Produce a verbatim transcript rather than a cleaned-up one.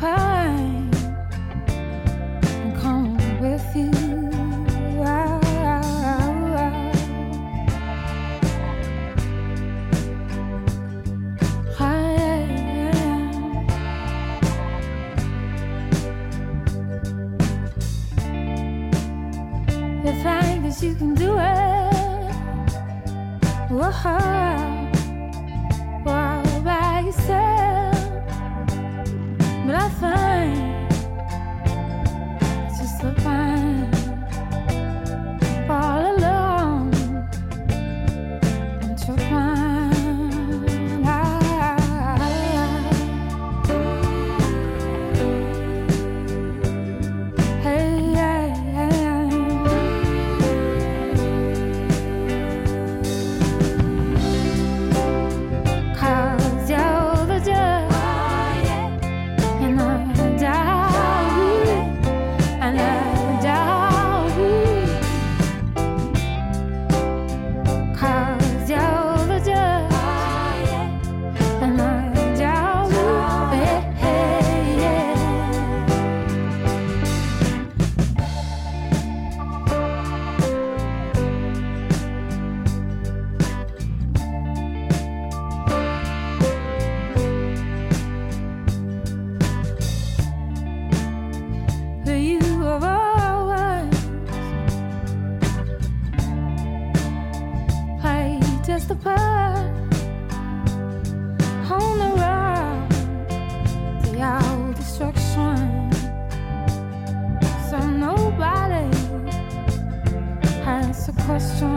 pain and come with you. Ah, ah, ah. I am. You think that you can do it? Whoa. All by yourself, but I find it's just a fine all alone and you're fine. Just a part on the road to your destruction. So nobody has a question.